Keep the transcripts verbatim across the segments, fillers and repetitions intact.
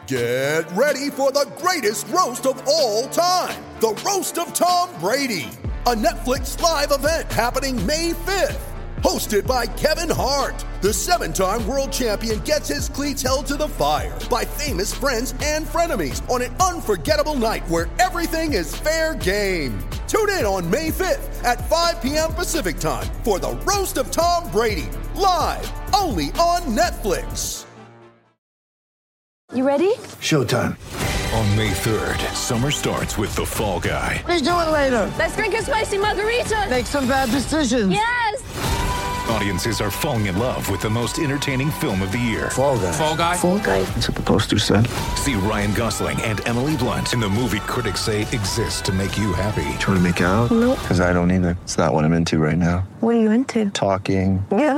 Get ready for the greatest roast of all time, the Roast of Tom Brady, a Netflix live event happening May fifth. Hosted by Kevin Hart, the seven-time world champion gets his cleats held to the fire by famous friends and frenemies on an unforgettable night where everything is fair game. Tune in on May fifth at five p.m. Pacific time for the Roast of Tom Brady, live only on Netflix. You ready? Showtime. On May third, summer starts with The Fall Guy. Let's do it later. Let's drink a spicy margarita. Make some bad decisions. Yes. Audiences are falling in love with the most entertaining film of the year. Fall Guy. Fall Guy. Fall Guy. That's what the poster said. See Ryan Gosling and Emily Blunt in the movie critics say exists to make you happy. Trying to make it out? Nope. Because I don't either. It's not what I'm into right now. What are you into? Talking. Yeah.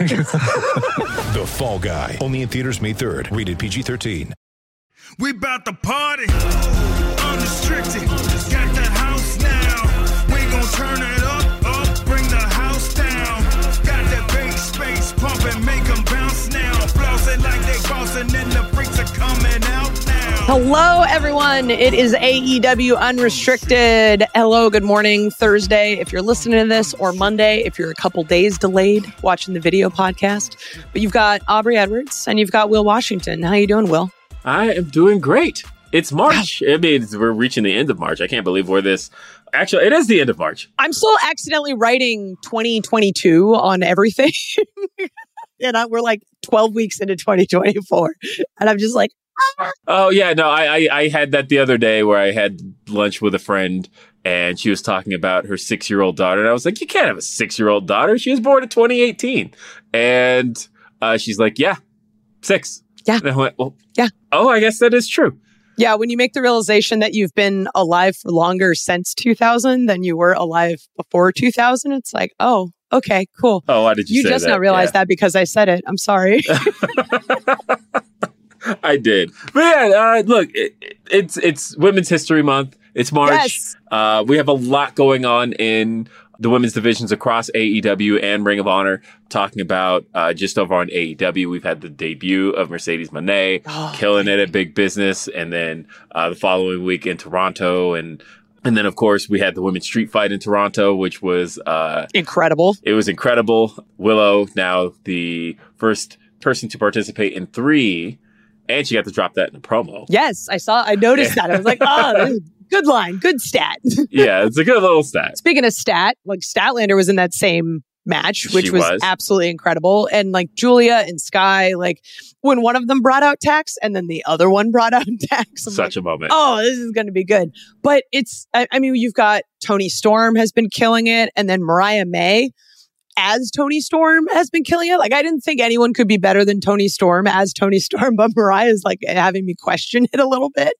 The Fall Guy. Only in theaters May third. Rated P G thirteen. We bout to party, unrestricted, got the house now, we gon' turn it up, up, bring the house down, got that bass space pumping, make them bounce now, flossing like they bossing and the freaks are coming out now. Hello everyone, it is A E W Unrestricted. Hello, good morning, Thursday if you're listening to this, or Monday if you're a couple days delayed watching the video podcast. But you've got Aubrey Edwards and you've got Will Washington. How you doing, Will? I am doing great. It's March. I mean, it's, we're reaching the end of March. I can't believe we're this. Actually, it is the end of March. I'm still accidentally writing twenty twenty-two on everything. And I, we're like twelve weeks into twenty twenty-four. And I'm just like, ah. Oh, yeah. No, I, I, I had that the other day where I had lunch with a friend and she was talking about her six-year-old daughter. And I was like, you can't have a six-year-old daughter. She was born in twenty eighteen. And uh, she's like, yeah, six. Yeah. And I went, well, yeah. Oh, I guess that is true. Yeah, when you make the realization that you've been alive for longer since two thousand than you were alive before two thousand, it's like, oh, okay, cool. Oh, why did you, you say that? You just not realize yeah. that because I said it. I'm sorry. I did. But yeah, uh, look, it, it's it's Women's History Month. It's March. Yes. Uh, we have a lot going on in the women's divisions across A E W and Ring of Honor. Talking about uh, just over on A E W, we've had the debut of Mercedes Moné, oh, killing it at Big Business, and then uh, the following week in Toronto, and and then of course we had the women's street fight in Toronto, which was uh, incredible. It was incredible. Willow now the first person to participate in three, and she got to drop that in a promo. Yes, I saw. I noticed that. I was like, oh, this is good line, good stat. Yeah, it's a good little stat. Speaking of stat, like Statlander was in that same match, which was, was absolutely incredible. And like Julia and Sky, like when one of them brought out Tax and then the other one brought out Tax. I'm Such like, a moment. Oh, this is going to be good. But it's, I, I mean, you've got Toni Storm has been killing it. And then Mariah May as Toni Storm has been killing it. Like, I didn't think anyone could be better than Toni Storm as Toni Storm, but Mariah's like having me question it a little bit.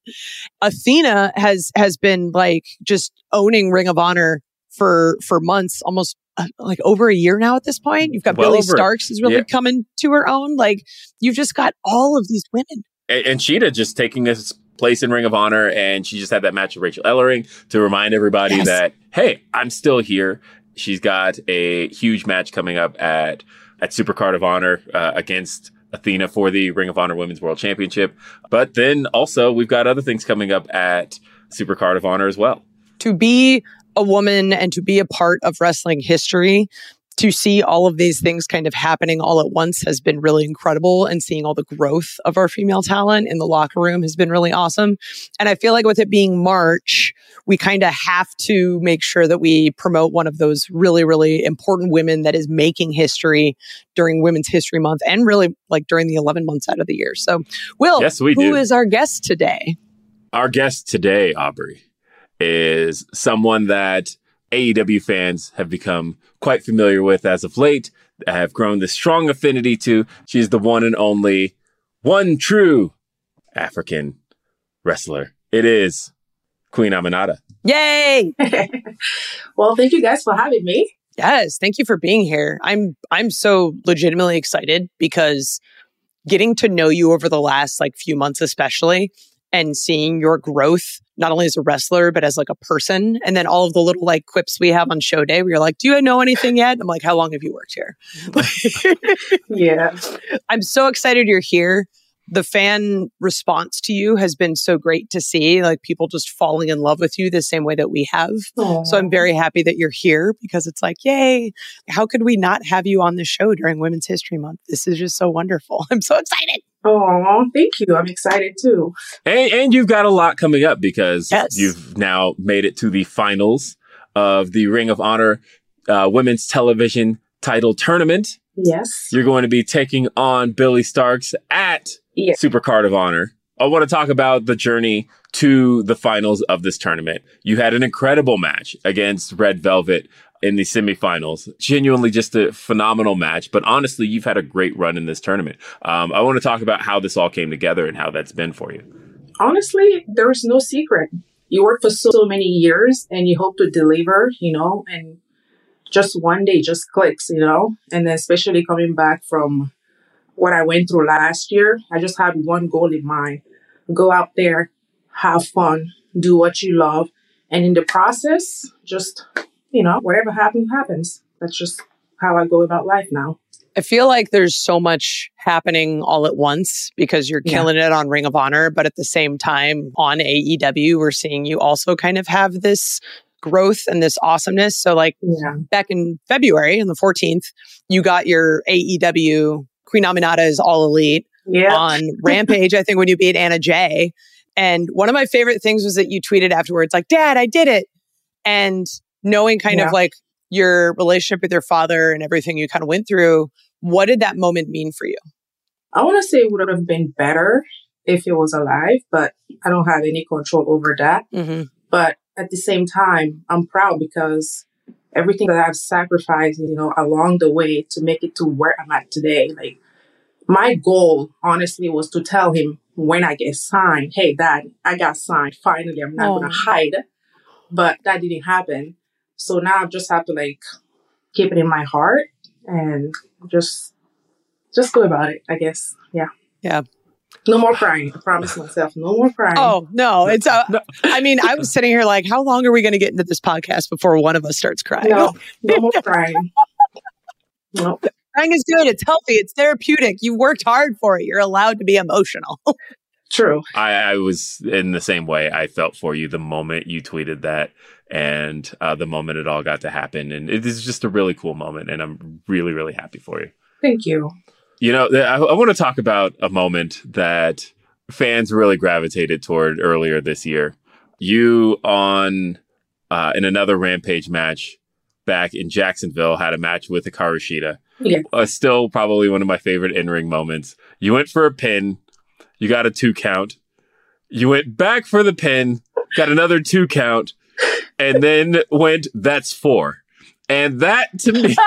Athena has has been like just owning Ring of Honor for for months, almost uh, like over a year now at this point. You've got well Billy over, Starks is really yeah. coming to her own. Like, you've just got all of these women. And, and Sheeta just taking this place in Ring of Honor, and she just had that match with Rachel Ellering to remind everybody yes. that, hey, I'm still here. She's got a huge match coming up at at Supercard of Honor uh, against Athena for the Ring of Honor Women's World Championship. But then also we've got other things coming up at Supercard of Honor as well. To be a woman and to be a part of wrestling history, to see all of these things kind of happening all at once has been really incredible, and seeing all the growth of our female talent in the locker room has been really awesome. And I feel like with it being March, we kind of have to make sure that we promote one of those really, really important women that is making history during Women's History Month and really like during the eleven months out of the year. So, Will, yes, we who do. is our guest today? Our guest today, Aubrey, is someone that A E W fans have become quite familiar with as of late, have grown this strong affinity to. She's the one and only, one true African wrestler. It is Queen Aminata. Yay! Well, thank you guys for having me. Yes, thank you for being here. I'm I'm so legitimately excited because getting to know you over the last like few months especially, and seeing your growth, not only as a wrestler, but as like a person. And then all of the little like quips we have on show day where you're like, do you know anything yet? I'm like, how long have you worked here? Yeah. I'm so excited you're here. the fan response to you has been so great to see, like people just falling in love with you the same way that we have. Aww. So I'm very happy that you're here because it's like, yay, how could we not have you on the show during Women's History Month? This is just so wonderful. I'm so excited. Oh, thank you. I'm excited too. And, and you've got a lot coming up because yes. you've now made it to the finals of the Ring of Honor uh, Women's Television Title Tournament. Yes. You're going to be taking on Billie Starkz at yes. Supercard of Honor. I want to talk about the journey to the finals of this tournament. You had an incredible match against Red Velvet in the semifinals. Genuinely just a phenomenal match. But honestly, you've had a great run in this tournament. Um, I want to talk about how this all came together and how that's been for you. Honestly, there is no secret. You work for so, so many years and you hope to deliver, you know, and just one day just clicks, you know, and then especially coming back from what I went through last year, I just had one goal in mind. Go out there, have fun, do what you love. And in the process, just, you know, whatever happens, happens. That's just how I go about life now. I feel like there's so much happening all at once because you're killing yeah. it on Ring of Honor. But at the same time, on A E W, we're seeing you also kind of have this growth and this awesomeness. So like yeah. back in February, on the fourteenth, you got your A E W Queen Aminata is All Elite yeah. on Rampage, I think, when you beat Anna Jay. And one of my favorite things was that you tweeted afterwards, like, Dad, I did it. And knowing kind yeah. of like your relationship with your father and everything you kind of went through, what did that moment mean for you? I want to say it would have been better if he was alive, but I don't have any control over that. Mm-hmm. But at the same time, I'm proud because everything that I've sacrificed, you know, along the way to make it to where I'm at today. Like, my goal, honestly, was to tell him when I get signed, hey, Dad, I got signed. Finally, I'm not oh. going to hide. But that didn't happen. So now I just have to, like, keep it in my heart and just, just go about it, I guess. Yeah. Yeah. No more crying. I promise myself, no more crying. Oh, no. It's, uh, no. I mean, I was sitting here like, how long are we going to get into this podcast before one of us starts crying? No, no more crying. No. Crying is good. It's healthy. It's therapeutic. You worked hard for it. You're allowed to be emotional. True. I, I was in the same way. I felt for you the moment you tweeted that and uh, the moment it all got to happen. And it is just a really cool moment. And I'm really, really happy for you. Thank you. You know, I, I want to talk about a moment that fans really gravitated toward earlier this year. You on uh, in another Rampage match back in Jacksonville had a match with Hikaru Shida. Yeah. Uh, still probably one of my favorite in-ring moments. You went for a pin. You got a two count. You went back for the pin, got another two count, and then went, that's four. And that to me...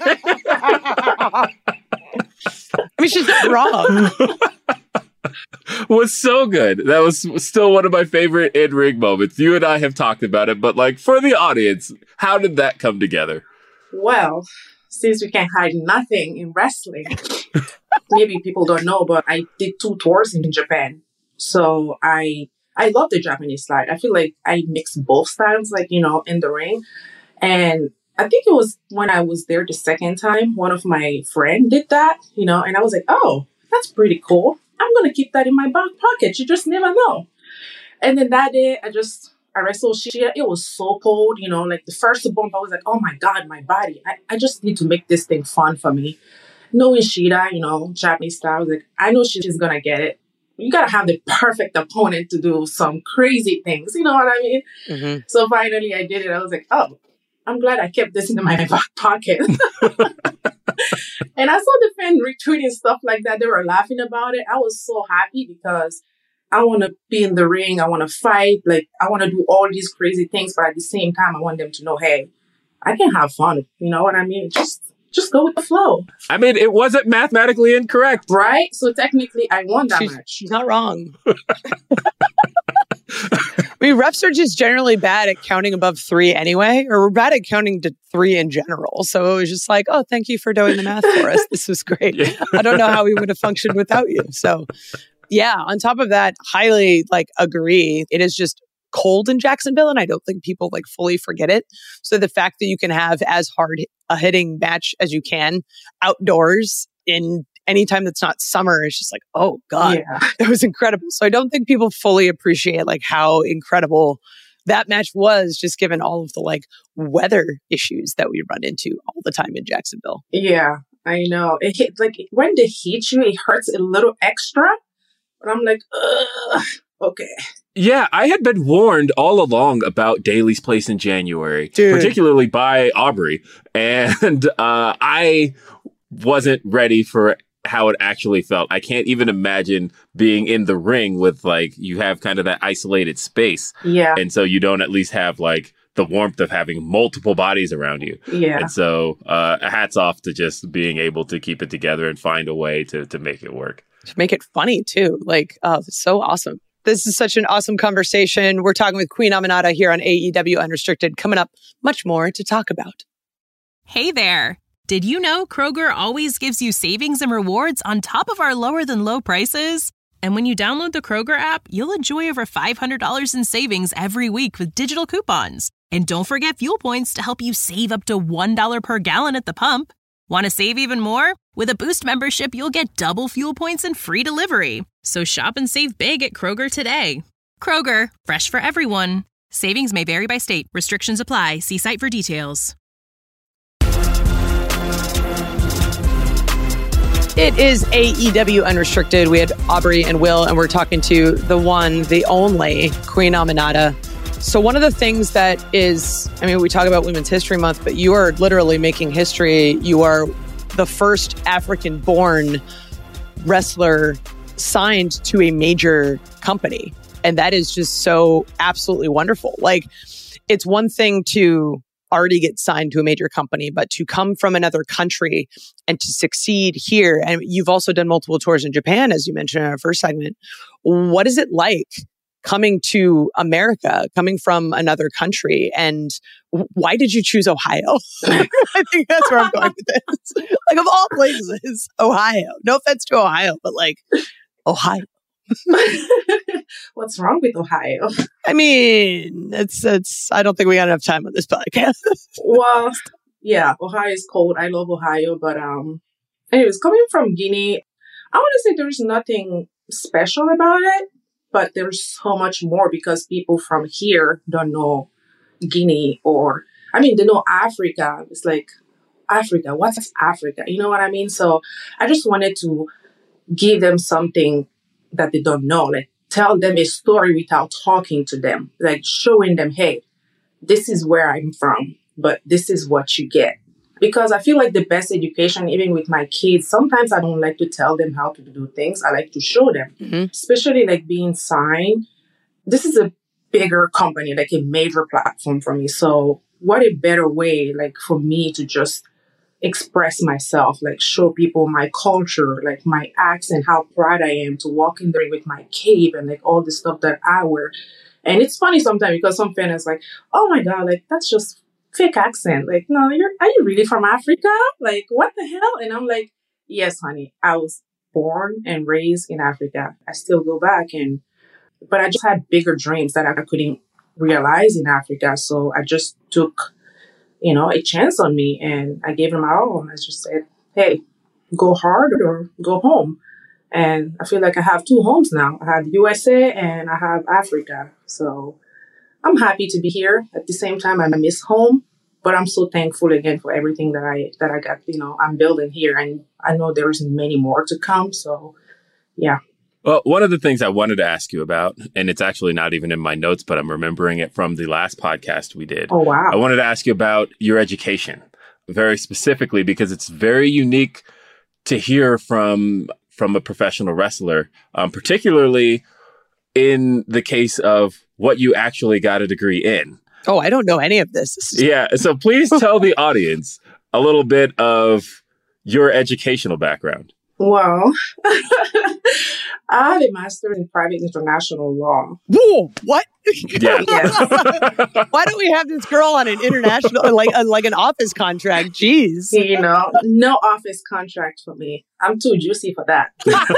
I mean, she's not wrong. was so good. That was still one of my favorite in-ring moments. You and I have talked about it, but like for the audience, how did that come together? Well, since we can't hide nothing in wrestling, maybe people don't know, but I did two tours in Japan. So I I love the Japanese side. I feel like I mix both styles, like, you know, in the ring. And I think it was when I was there the second time, one of my friends did that, you know, and I was like, oh, that's pretty cool. I'm going to keep that in my back pocket. You just never know. And then that day, I just, I wrestled Shida. It was so cold, you know, like the first bump, I was like, oh my God, my body. I, I just need to make this thing fun for me. Knowing Shida, you know, Japanese style, I was like, I know she's going to get it. You got to have the perfect opponent to do some crazy things. You know what I mean? Mm-hmm. So finally I did it. I was like, oh, I'm glad I kept this in my back pocket. And I saw the fan retweeting stuff like that. They were laughing about it. I was so happy because I want to be in the ring. I want to fight. Like, I want to do all these crazy things. But at the same time, I want them to know, hey, I can have fun. You know what I mean? Just just go with the flow. I mean, it wasn't mathematically incorrect. Right? So technically, I won that she's, match. She's not wrong. I mean, refs are just generally bad at counting above three anyway, or we're bad at counting to three in general. So it was just like, oh, thank you for doing the math for us. This was great. Yeah. I don't know how we would have functioned without you. So yeah, on top of that, highly like agree. It is just cold in Jacksonville, and I don't think people like fully forget it. So the fact that you can have as hard a hitting match as you can outdoors in anytime that's not summer, it's just like, oh God, Yeah. that was incredible. So I don't think people fully appreciate like how incredible that match was, just given all of the like weather issues that we run into all the time in Jacksonville. Yeah, I know. It hit, like when they hit you, it hurts a little extra. But I'm like, ugh, okay. Yeah, I had been warned all along about Daly's Place in January, Dude. particularly by Aubrey. And uh, I wasn't ready for how it actually felt. I can't even imagine being in the ring with like, you have kind of that isolated space. Yeah. And so you don't at least have like the warmth of having multiple bodies around you. Yeah. And so uh, hats off to just being able to keep it together and find a way to to make it work. To make it funny too. Like, oh, it's so awesome. This is such an awesome conversation. We're talking with Queen Aminata here on A E W Unrestricted. Coming up, much more to talk about. Hey there. Did you know Kroger always gives you savings and rewards on top of our lower than low prices? And when you download the Kroger app, you'll enjoy over five hundred dollars in savings every week with digital coupons. And don't forget fuel points to help you save up to one dollar per gallon at the pump. Want to save even more? With a Boost membership, you'll get double fuel points and free delivery. So shop and save big at Kroger today. Kroger, fresh for everyone. Savings may vary by state. Restrictions apply. See site for details. It is A E W Unrestricted. We had Aubrey and Will, and we're talking to the one, the only Queen Aminata. So one of the things that is, I mean, we talk about Women's History Month, but you are literally making history. You are the first African-born wrestler signed to a major company. And that is just so absolutely wonderful. Like, it's one thing to already get signed to a major company, but to come from another country and to succeed here. And you've also done multiple tours in Japan, as you mentioned in our first segment. What is it like coming to America, coming from another country? And why did you choose Ohio? I think that's where I'm going with this. Like, of all places, Ohio. No offense to Ohio, but like, Ohio. What's wrong with Ohio? I mean, it's, it's, I don't think we got enough time on this podcast. Well, yeah, Ohio is cold. I love Ohio. But um, anyways, coming from Guinea, I want to say there's nothing special about it. But there's so much more because people from here don't know Guinea or, I mean, they know Africa. It's like, Africa, what's Africa? You know what I mean? So I just wanted to give them something that they don't know. Like, tell them a story without talking to them. Like, showing them, hey, this is where I'm from, but this is what you get. Because I feel like the best education, even with my kids, sometimes I don't like to tell them how to do things. I like to show them, mm-hmm. especially like being signed. This is a bigger company, like a major platform for me. So what a better way, like, for me to just express myself, like show people my culture, like my accent, how proud I am to walk in there with my cape and like all the stuff that I wear. And it's funny sometimes because some fans like, oh my God, like that's just fake accent. Like, no, you're, are you really from Africa? Like, what the hell? And I'm like, yes, honey, I was born and raised in Africa. I still go back and, but I just had bigger dreams that I couldn't realize in Africa. So I just took, you know, a chance on me and I gave it my all. I just said, hey, go hard or go home. And I feel like I have two homes now. I have U S A and I have Africa. So I'm happy to be here. At the same time, I miss home, but I'm so thankful again for everything that I that I got, you know, I'm building here. And I know there's many more to come. So, yeah. Well, one of the things I wanted to ask you about, and it's actually not even in my notes, but I'm remembering it from the last podcast we did. Oh, wow. I wanted to ask you about your education, very specifically, because it's very unique to hear from from a professional wrestler, um, particularly in the case of what you actually got a degree in. Oh, I don't know any of this. Yeah. So please tell the audience a little bit of your educational background. Well, I have a master's in private international law. Whoa, what? Yeah. Yes. Why don't we have this girl on an international, like uh, like an office contract? Jeez. You know, no office contract for me. I'm too juicy for that.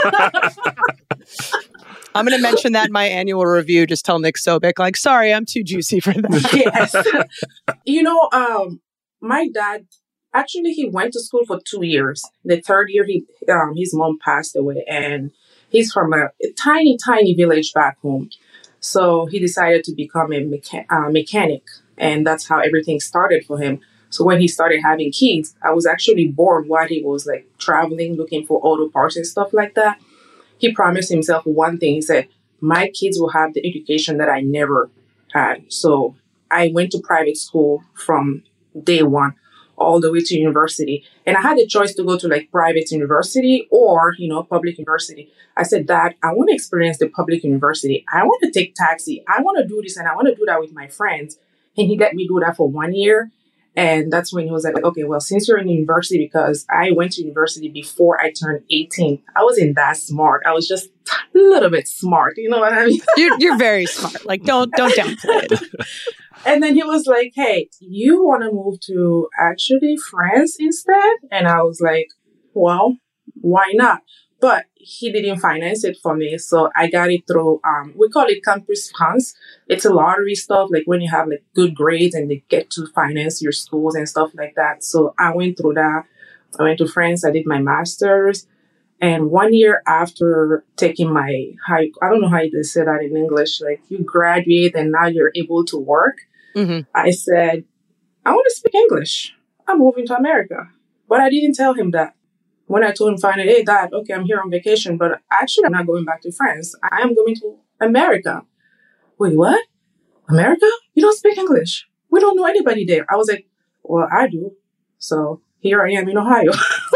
I'm going to mention that in my annual review. Just tell Nick Sobek, like, sorry, I'm too juicy for that. Yes. You know, um, my dad Actually, he went to school for two years. The third year, he um, his mom passed away, and he's from a, a tiny, tiny village back home. So he decided to become a mecha- uh, mechanic, and that's how everything started for him. So when he started having kids, I was actually born while he was like traveling, looking for auto parts and stuff like that. He promised himself one thing. He said, my kids will have the education that I never had. So I went to private school from day one all the way to university. And I had a choice to go to like private university or, you know, public university. I said, Dad, I want to experience the public university. I want to take taxi. I want to do this and I want to do that with my friends. And he let me do that for one year. And that's when he was like, okay, well, since you're in university, because I went to university before I turned eighteen, I wasn't that smart. I was just a little bit smart. You know what I mean? You're, you're very smart. Like, don't, don't downplay it. And then he was like, hey, you want to move to actually France instead? And I was like, well, why not? But he didn't finance it for me. So I got it through, um, we call it Campus France. It's a lottery stuff, like when you have like good grades and they get to finance your schools and stuff like that. So I went through that. I went to France. I did my master's. And one year after taking my high, I don't know how you say that in English, like you graduate and now you're able to work. Mm-hmm. I said, I want to speak English. I'm moving to America. But I didn't tell him that. When I told him finally, hey, Dad, okay, I'm here on vacation, but actually I'm not going back to France. I am going to America. Wait, what? America? You don't speak English. We don't know anybody there. I was like, well, I do. So here I am in Ohio.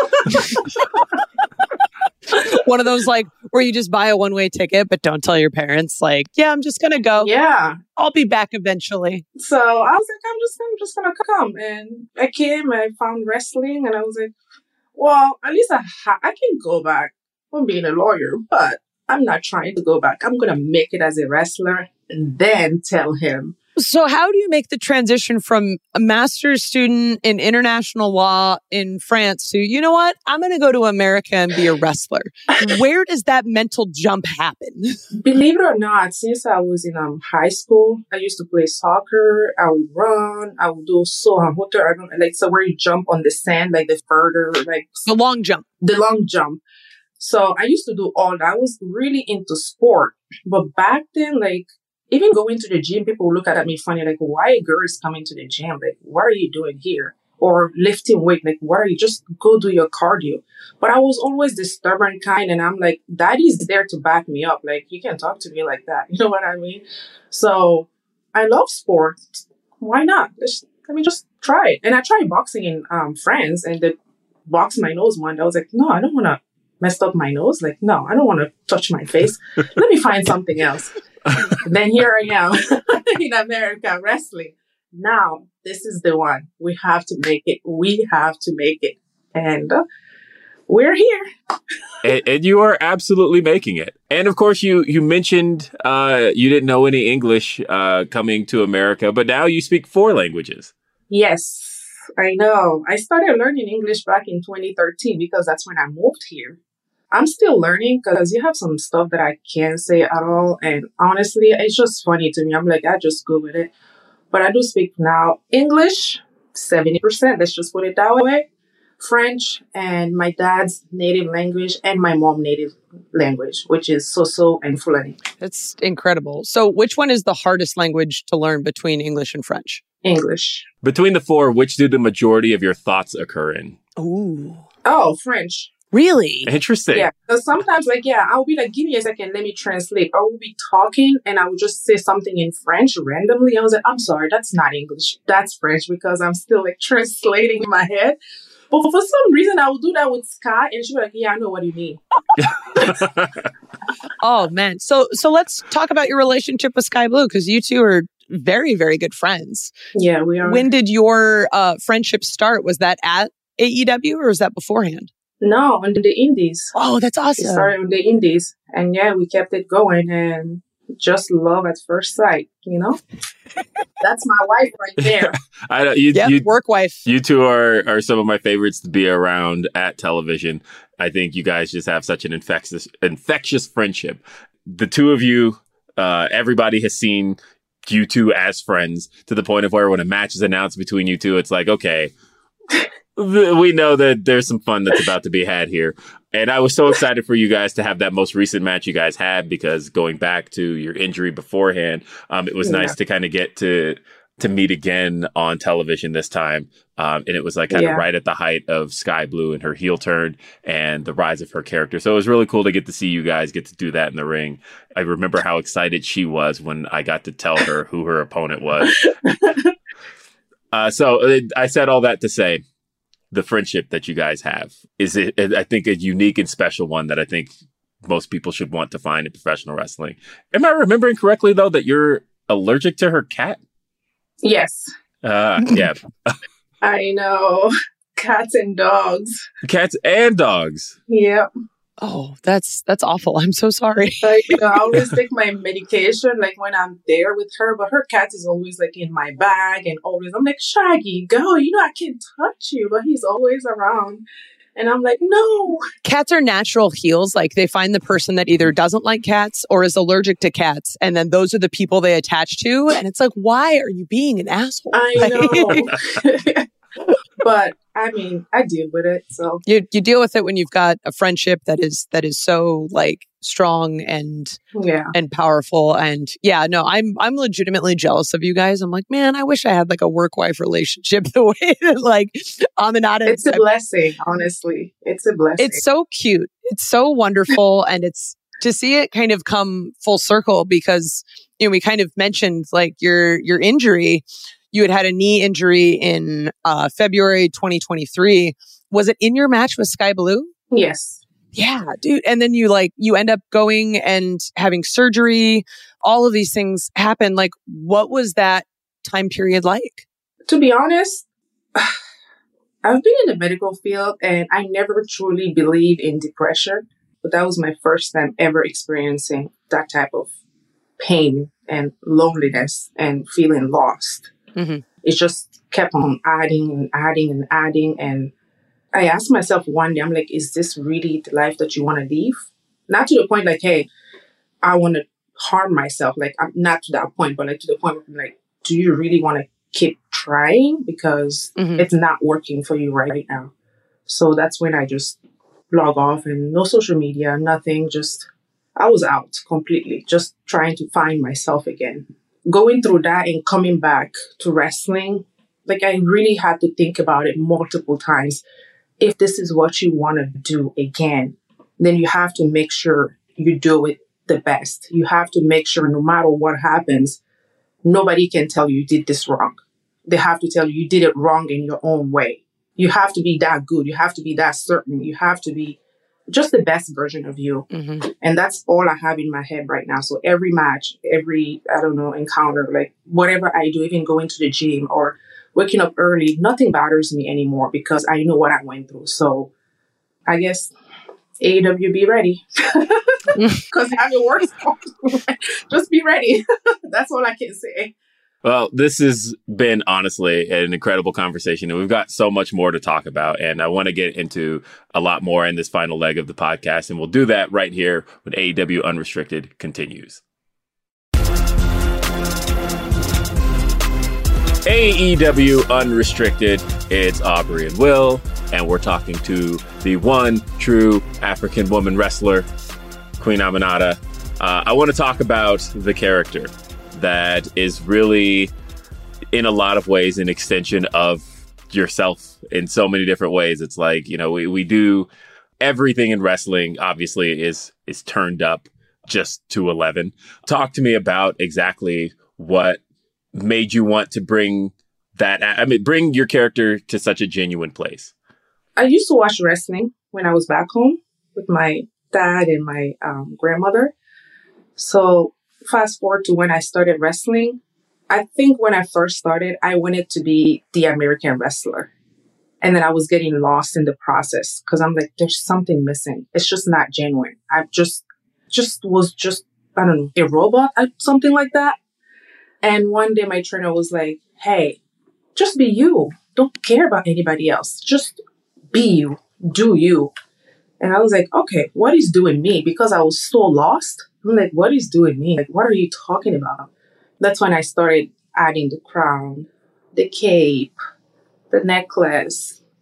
One of those like where you just buy a one-way ticket, but don't tell your parents. Like, yeah, I'm just gonna go. Yeah, I'll be back eventually. So I was like, I'm just, I'm just gonna come. And I came and I found wrestling, and I was like, well, at least I, ha- I can go back from being a lawyer, but I'm not trying to go back. I'm gonna make it as a wrestler and then tell him. So how do you make the transition from a master's student in international law in France to, you know what, I'm going to go to America and be a wrestler? Where does that mental jump happen? Believe it or not, since I was in um, high school, I used to play soccer. I would run. I would do so um, what I don't like so where you jump on the sand, like the further, like the long jump, the long jump. So I used to do all that. I was really into sport, but back then, like. Even going to the gym, people look at me funny, like, why a girl is coming to the gym? Like, what are you doing here? Or lifting weight, like, what are you? Just go do your cardio. But I was always the stubborn kind, and I'm like, Daddy's there to back me up. Like, you can't talk to me like that. You know what I mean? So I love sports. Why not? Let's, let me just try it. And I tried boxing in um, France, and they boxed my nose one. I was like, no, I don't want to mess up my nose. Like, no, I don't want to touch my face. Let me find something else. Then here I am in America wrestling. Now, this is the one. We have to make it. We have to make it. And uh, we're here. and, and you are absolutely making it. And of course, you you mentioned uh, you didn't know any English uh, coming to America, but now you speak four languages. Yes, I know. I started learning English back in twenty thirteen because that's when I moved here. I'm still learning because you have some stuff that I can't say at all. And honestly, it's just funny to me. I'm like, I just go with it. But I do speak now English, seventy percent. Let's just put it that way. French and my dad's native language and my mom's native language, which is Soso and Fulani. That's incredible. So which one is the hardest language to learn between English and French? English. Between the four, which do the majority of your thoughts occur in? Ooh. Oh, French. Really? Interesting. Yeah. Because sometimes, like, yeah, I'll be like, give me a second, let me translate. Or we'll be talking and I will just say something in French randomly. I was like, I'm sorry, that's not English. That's French because I'm still like translating in my head. But for some reason, I will do that with Sky and she'll be like, yeah, I know what you mean. Oh, man. So so let's talk about your relationship with Sky Blue because you two are very, very good friends. Yeah, we are. When did your uh, friendship start? Was that at A E W or was that beforehand? No, on the indies. Oh, that's awesome. We started on the indies. And yeah, we kept it going and just love at first sight, you know? That's my wife right there. I don't, you, yep, you, work wife. You two are, are some of my favorites to be around at television. I think you guys just have such an infectious, infectious friendship. The two of you, uh, everybody has seen you two as friends to the point of where when a match is announced between you two, it's like, okay, we know that there's some fun that's about to be had here. And I was so excited for you guys to have that most recent match you guys had, because going back to your injury beforehand, um, it was yeah. nice to kind of get to to meet again on television this time. Um, and it was like kind of yeah. right at the height of Sky Blue and her heel turn and the rise of her character. So it was really cool to get to see you guys get to do that in the ring. I remember how excited she was when I got to tell her who her opponent was. uh, so I said all that to say, the friendship that you guys have is, it, I think, a unique and special one that I think most people should want to find in professional wrestling. Am I remembering correctly, though, that you're allergic to her cat? Yes. Uh, yeah. I know. Cats and dogs. Cats and dogs. Yep. Oh, that's that's awful. I'm so sorry. Like, you know, I always take my medication like when I'm there with her, but her cat is always like in my bag and always I'm like, Shaggy, go. You know, I can't touch you, but he's always around. And I'm like, no. Cats are natural heels. Like they find the person that either doesn't like cats or is allergic to cats. And then those are the people they attach to. And it's like, why are you being an asshole? I know. But I mean, I deal with it. So you you deal with it when you've got a friendship that is that is so like strong and yeah and powerful. And yeah, no, I'm I'm legitimately jealous of you guys. I'm like, man, I wish I had like a work wife relationship the way that like Aminata. It's a blessing, honestly. It's a blessing. It's so cute. It's so wonderful, and it's to see it kind of come full circle because you know we kind of mentioned like your your injury. You had had a knee injury in uh, February twenty twenty-three. Was it in your match with Sky Blue? Yes. Yeah, dude. And then you like, you end up going and having surgery. All of these things happen. Like, what was that time period like? To be honest, I've been in the medical field and I never truly believed in depression. But that was my first time ever experiencing that type of pain and loneliness and feeling lost. Mm-hmm. It just kept on adding and adding and adding. And I asked myself one day, I'm like, is this really the life that you want to live? Not to the point like, hey, I want to harm myself. Like, I'm not to that point, but like to the point where I'm like, do you really want to keep trying? Because mm-hmm. it's not working for you right now. So that's when I just log off and no social media, nothing. Just, I was out completely, just trying to find myself again. Going through that and coming back to wrestling, like I really had to think about it multiple times. If this is what you want to do again, then you have to make sure you do it the best. You have to make sure no matter what happens, nobody can tell you you did this wrong. They have to tell you you did it wrong in your own way. You have to be that good. You have to be that certain. You have to be just the best version of you. Mm-hmm. And that's all I have in my head right now. So every match, every, I don't know, encounter, like whatever I do, even going to the gym or waking up early, nothing bothers me anymore because I know what I went through. So I guess A E W, be ready. Because I haven't worked. Just be ready. That's all I can say. Well, this has been honestly an incredible conversation, and we've got so much more to talk about. And I want to get into a lot more in this final leg of the podcast, and we'll do that right here when A E W Unrestricted continues. A E W Unrestricted, it's Aubrey and Will, and we're talking to the one true African woman wrestler, Queen Aminata. Uh, I want to talk about the character that is really, in a lot of ways, an extension of yourself in so many different ways. It's like, you know, we, we do everything in wrestling, obviously, is is turned up just to eleven. Talk to me about exactly what made you want to bring that, I mean, bring your character to such a genuine place. I used to watch wrestling when I was back home with my dad and my um, grandmother. So fast forward to when I started wrestling, I think when I first started, I wanted to be the American wrestler. And then I was getting lost in the process because I'm like, there's something missing. It's just not genuine. I just, just was just, I don't know, a robot, something like that. And one day my trainer was like, hey, just be you. Don't care about anybody else. Just be you. Do you. And I was like, okay, what is doing me? Because I was so lost. I'm like, what is doing me? Like, what are you talking about? That's when I started adding the crown, the cape, the necklace,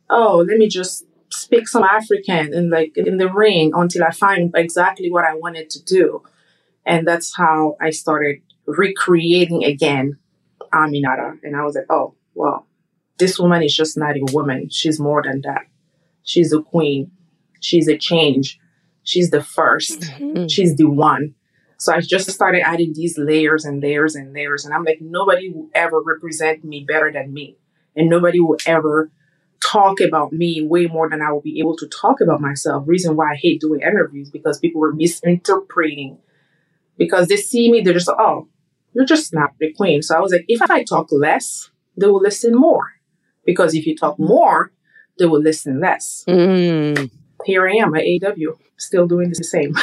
oh, let me just speak some African and like in the ring until I find exactly what I wanted to do. And that's how I started recreating again Aminata. And I was like, oh, well, this woman is just not a woman. She's more than that. She's a queen. She's a change. She's the first. Mm-hmm. She's the one. So I just started adding these layers and layers and layers. And I'm like, nobody will ever represent me better than me. And nobody will ever talk about me way more than I will be able to talk about myself. Reason why I hate doing interviews, because people were misinterpreting. Because they see me, they're just like, oh, you're just not the queen. So I was like, if I talk less, they will listen more. Because if you talk more, they will listen less. Mm. Here I am at A E W, still doing the same.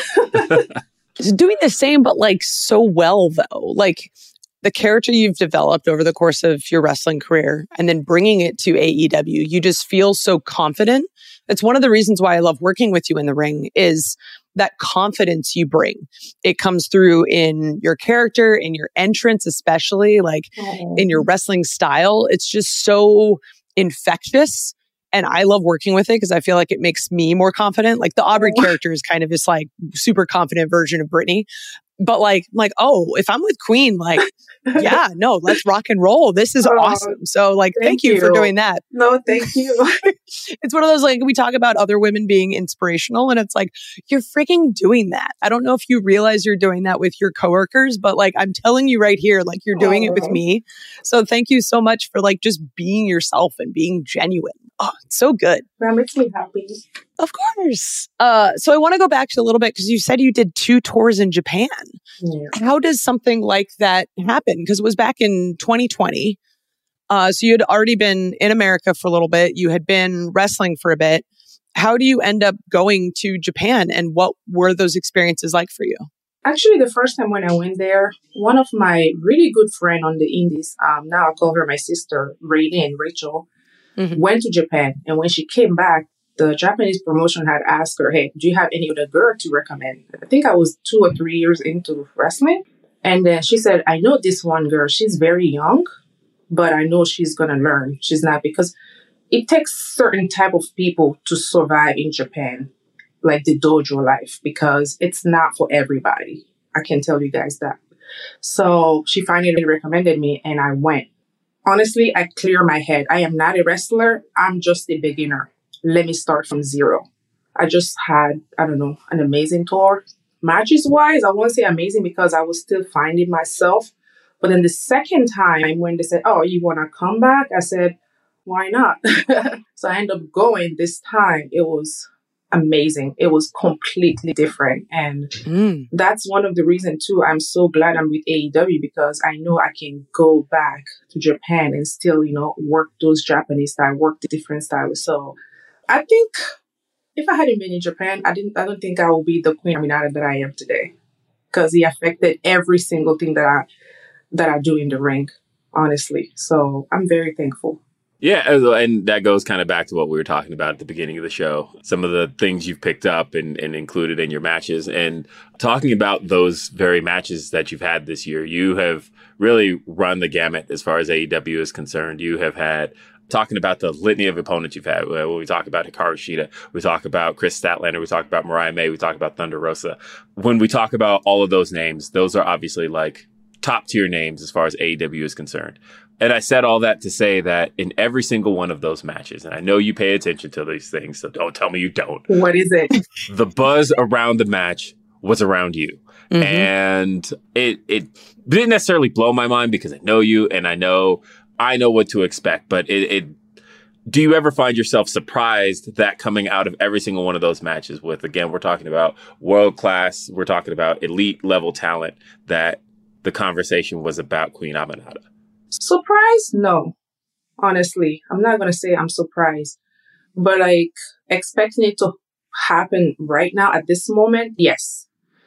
Doing the same, but like so well, though. Like the character you've developed over the course of your wrestling career and then bringing it to A E W, you just feel so confident. It's one of the reasons why I love working with you in the ring is that confidence you bring. It comes through in your character, in your entrance, especially like oh. in your wrestling style. It's just so infectious. And I love working with it because I feel like it makes me more confident. Like the Aubrey oh. character is kind of this like super confident version of Brittany. But like, like, oh, if I'm with Queen, like, yeah, no, let's rock and roll. This is oh, awesome. So like, thank, thank you, you for doing that. No, thank you. It's one of those, like, we talk about other women being inspirational and it's like, you're freaking doing that. I don't know if you realize you're doing that with your coworkers, but like, I'm telling you right here, like you're doing oh. it with me. So thank you so much for like just being yourself and being genuine. Oh, it's so good. That makes me happy. Of course. Uh, so I want to go back to a little bit because you said you did two tours in Japan. Yeah. How does something like that happen? Because it was back in twenty twenty. Uh, so you had already been in America for a little bit. You had been wrestling for a bit. How do you end up going to Japan and what were those experiences like for you? Actually, the first time when I went there, one of my really good friends on the indies, um, now I call her my sister, Raylene, Rachel, mm-hmm. went to Japan. And when she came back, the Japanese promotion had asked her, hey, do you have any other girl to recommend? I think I was two or three years into wrestling. And then she said, I know this one girl. She's very young, but I know she's going to learn. She's not, because it takes certain type of people to survive in Japan, like the dojo life, because it's not for everybody. I can tell you guys that. So she finally recommended me and I went. Honestly, I clear my head. I am not a wrestler. I'm just a beginner. Let me start from zero. I just had, I don't know, an amazing tour. Matches wise, I won't say amazing because I was still finding myself. But then the second time when they said, oh, you want to come back? I said, why not? So I ended up going this time. It was amazing. It was completely different. And mm. that's one of the reasons too, I'm so glad I'm with A E W because I know I can go back to Japan and still, you know, work those Japanese style, work the different styles. So I think if I hadn't been in Japan, I didn't. I don't think I will be the Queen Aminata that I am today, because he affected every single thing that I that I do in the ring, honestly. So I'm very thankful. Yeah, and that goes kind of back to what we were talking about at the beginning of the show. Some of the things you've picked up and, and included in your matches. And talking about those very matches that you've had this year, you have really run the gamut as far as A E W is concerned. You have had, talking about the litany of opponents you've had. When we talk about Hikaru Shida, we talk about Chris Statlander, we talk about Mariah May, we talk about Thunder Rosa. When we talk about all of those names, those are obviously like top tier names as far as A E W is concerned. And I said all that to say that in every single one of those matches, and I know you pay attention to these things, so don't tell me you don't. What is it? The buzz around the match was around you. Mm-hmm. And it it didn't necessarily blow my mind because I know you and I know I know what to expect. But it, it do you ever find yourself surprised that coming out of every single one of those matches with, again, we're talking about world class, we're talking about elite level talent, that the conversation was about Queen Aminata? Surprised? No. Honestly, I'm not going to say I'm surprised. But like expecting it to happen right now at this moment, yes.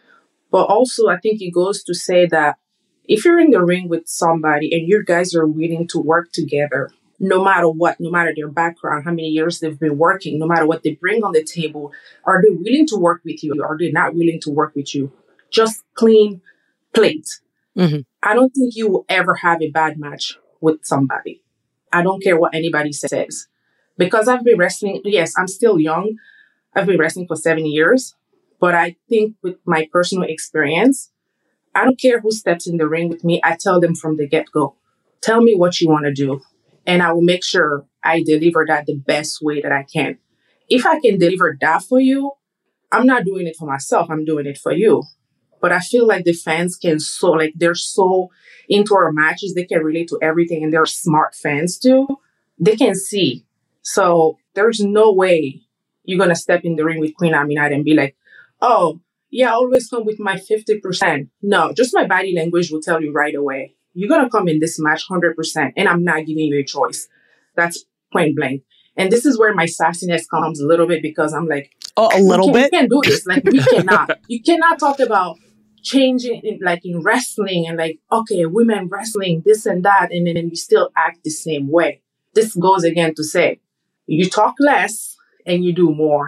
But also, I think it goes to say that if you're in the ring with somebody and you guys are willing to work together, no matter what, no matter their background, how many years they've been working, no matter what they bring on the table, are they willing to work with you? Are they not willing to work with you? Just clean plate. Mm-hmm. I don't think you will ever have a bad match with somebody. I don't care what anybody says. because I've been wrestling, yes, I'm still young. I've been wrestling for seven years. But I think with my personal experience, I don't care who steps in the ring with me. I tell them from the get-go, tell me what you want to do. And I will make sure I deliver that the best way that I can. If I can deliver that for you, I'm not doing it for myself. I'm doing it for you. But I feel like the fans can so, like, they're so into our matches. They can relate to everything. And they're smart fans too. They can see. So there's no way you're going to step in the ring with Queen Aminata and be like, oh, yeah, I always come with my fifty percent. No, just my body language will tell you right away. You're going to come in this match one hundred percent, and I'm not giving you a choice. That's point blank. And this is where my sassiness comes a little bit, because I'm like, oh, a little we bit? We can't do this. Like, we cannot. You cannot talk about changing, in, like, in wrestling and, like, okay, women wrestling, this and that, and then you still act the same way. This goes again to say, you talk less and you do more.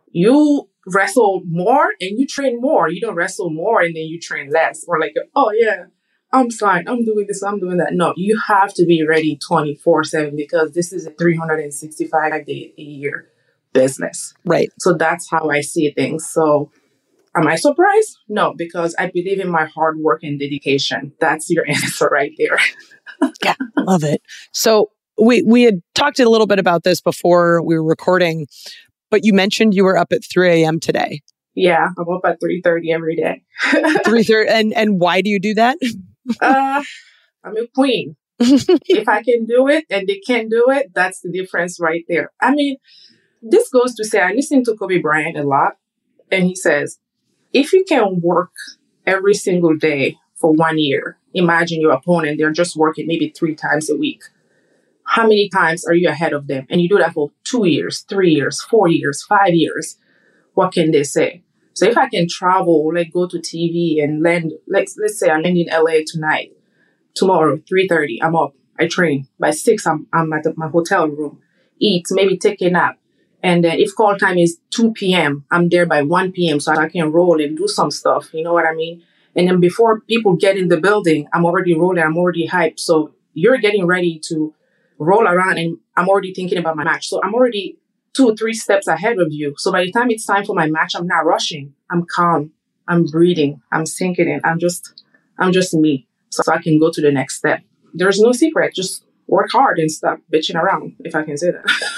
You wrestle more and you train more. You don't wrestle more and then you train less. Or like, oh yeah, I'm fine. I'm doing this. I'm doing that. No, you have to be ready twenty-four seven, because this is a three hundred sixty-five day a year business. Right. So that's how I see things. So am I surprised? No, because I believe in my hard work and dedication. That's your answer right there. Yeah, love it. So we, we had talked a little bit about this before we were recording, but you mentioned you were up at three a.m. today. Yeah, I'm up at three thirty every day. three thirty, and and why do you do that? uh, I'm a queen. If I can do it and they can't do it, that's the difference right there. I mean, this goes to say, I listen to Kobe Bryant a lot, and he says, if you can work every single day for one year, imagine your opponent, they're just working maybe three times a week. How many times are you ahead of them? And you do that for two years, three years, four years, five years. What can they say? So if I can travel, like go to T V and land, let's let's say I land in L A tonight, tomorrow, three thirty, I'm up, I train. By six, I'm I'm at the, my hotel room, eat, maybe take a nap. And then if call time is two p.m., I'm there by one p.m. so I can roll and do some stuff. You know what I mean? And then before people get in the building, I'm already rolling, I'm already hyped. So you're getting ready to roll around and I'm already thinking about my match. So I'm already two or three steps ahead of you. So by the time it's time for my match, I'm not rushing. I'm calm. I'm breathing. I'm sinking in. I'm just, I'm just me. So I can go to the next step. There's no secret. Just work hard and stop bitching around, if I can say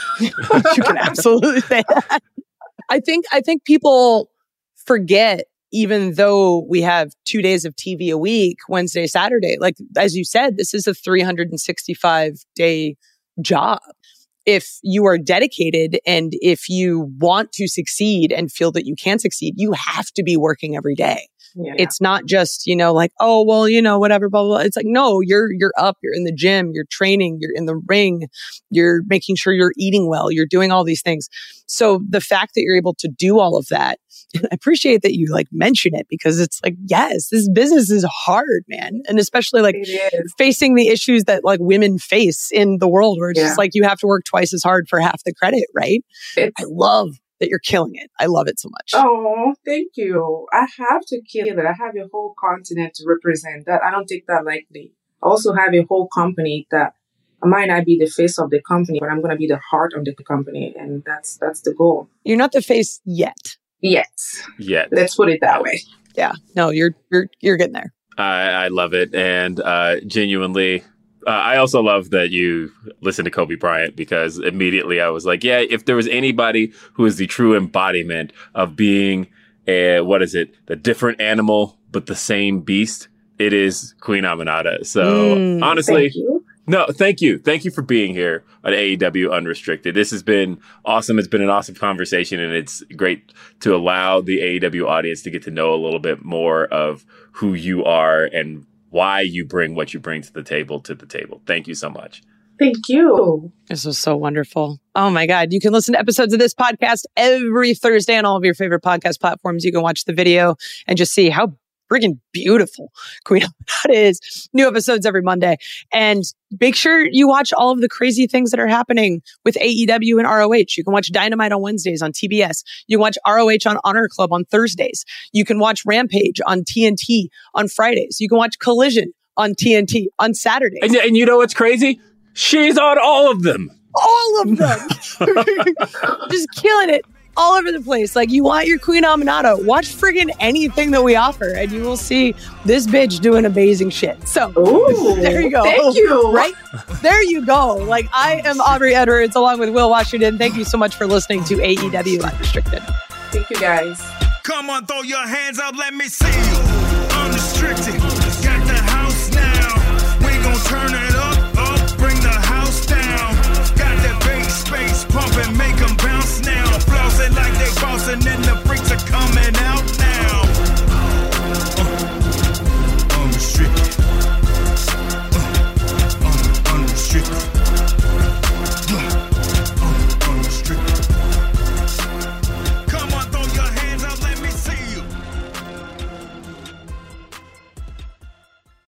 that. You can absolutely say that. I think, I think people forget, even though we have two days of T V a week, Wednesday, Saturday, like, as you said, this is a three hundred sixty-five day job. If you are dedicated and if you want to succeed and feel that you can succeed, you have to be working every day. Yeah. It's not just, you know, like, oh, well, you know, whatever, blah, blah, blah. It's like, no, you're, you're up, you're in the gym, you're training, you're in the ring, you're making sure you're eating well, you're doing all these things. So the fact that you're able to do all of that, I appreciate that you like mention it, because it's like, yes, this business is hard, man. And especially like facing the issues that like women face in the world, where it's yeah. just like, you have to work twice as hard for half the credit, right? It's- I love that you're killing it. I love it so much. Oh, thank you. I have to kill it. I have a whole continent to represent. That I don't take that lightly. I also have a whole company that I might not be the face of the company, but I'm going to be the heart of the company. And that's that's the goal. You're not the face yet. Yet. Yet. Let's put it that way. Yeah. No, you're you're you're getting there. I, I love it. And uh, genuinely, Uh, I also love that you listen to Kobe Bryant, because immediately I was like, yeah, if there was anybody who is the true embodiment of being a, what is it, the different animal, but the same beast, it is Queen Aminata. So mm, honestly, thank you. no, thank you. Thank you for being here on A E W Unrestricted. This has been awesome. It's been an awesome conversation, and it's great to allow the A E W audience to get to know a little bit more of who you are and why you bring what you bring to the table to the table. Thank you so much. Thank you. This was so wonderful. Oh my God. You can listen to episodes of this podcast every Thursday on all of your favorite podcast platforms. You can watch the video and just see how friggin' beautiful Queen Aminata is. New episodes every Monday. And make sure you watch all of the crazy things that are happening with A E W and R O H. You can watch Dynamite on Wednesdays on T B S. You can watch R O H on Honor Club on Thursdays. You can watch Rampage on T N T on Fridays. You can watch Collision on T N T on Saturdays. And, and you know what's crazy? She's on all of them. all of them. Just killing it all over the place. Like, you want your Queen Aminata, watch friggin' anything that we offer, and you will see this bitch doing amazing shit. So, Ooh, there you go. Thank you. Right? There you go. Like, I am Aubrey Edwards along with Will Washington. Thank you so much for listening to A E W Unrestricted. Thank you, guys. Come on, throw your hands up, let me see you. Unrestricted, got the house now. We gon' turn it up, up, bring the house down. Got that bass, space pumping, make them bounce now. Flossing like they bouncing in the